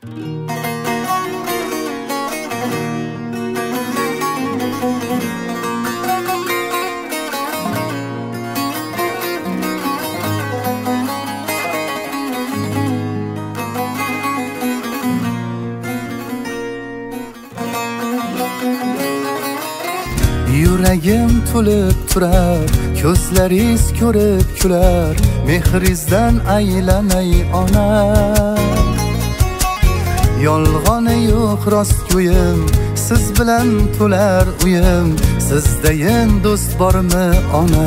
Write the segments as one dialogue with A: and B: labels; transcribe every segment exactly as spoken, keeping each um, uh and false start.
A: Yuragim to'lib turar, ko'zlaringiz ko'rib kular, mehringizdan aylanay ona. Yolg'oni yo'q rostgo'yim, siz bilan to'lar uyim, sizdayin do'st bormi ona?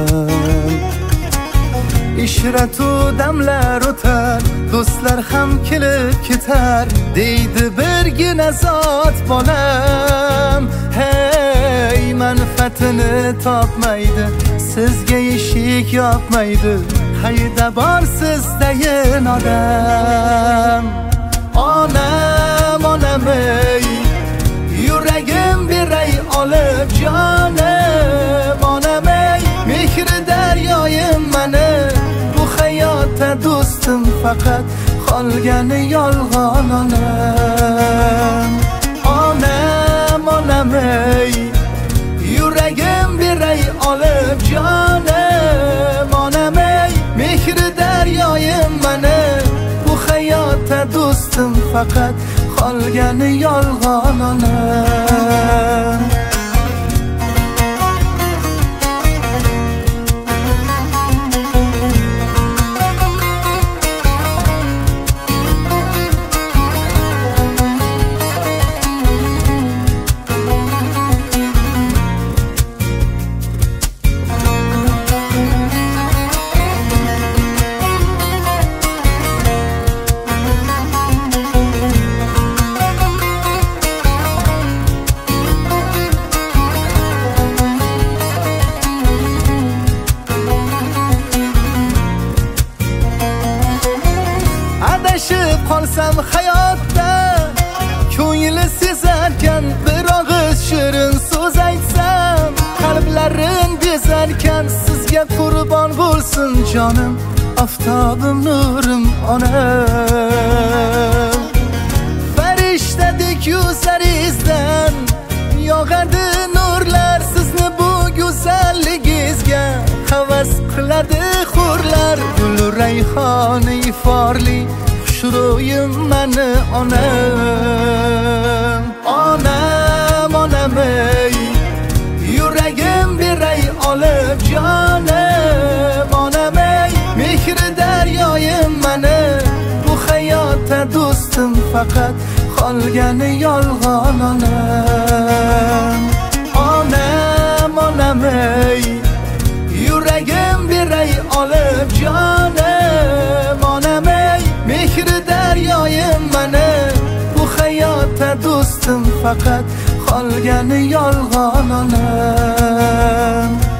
A: Ishratu damlar o'tar, do'stlar ham kelib ketar, deydi birgina zot bolam. Hey, manfaatini topmaydi, sizga eshik yopmaydi, qayda bor sizdayin odam. Onam, onam ey, yuragim beray olib jonim. Onam ey, mehri daryoyim mani, bu hayotda do'stim faqat qolgani yolg'on onam. Onam, onam ey, yuragim beray olib jonim. Onam ey, mehri daryoyim mani, bu hayotda do'stim faqat qolgani yolg'on onam. Adashib qolsam hayotda, ko'ngli sezarkan bir og'iz shirin so'z aytsam, qalblarim bezarkan sizga qurbon bo'lsin jonim, oftobim nurim onam. Farishtadek yuzlaringizdan yog'adi nurlar, sizni bu go'zalligingizga havas qiladi hurlar. Gul rayhoni iforli xushro'yim mani onam. Onam, onam ey, yuragim beray olib jonim. Onam ey, mehri daryoyim mani, bu hayotda do'stim faqat qolgani yolg'on onam. Onam, onam ey, yuragim beray olib jonim. Onam ey, mehri daryoyim mani, bu hayotda do'stim faqat qolgani yolg'on onam.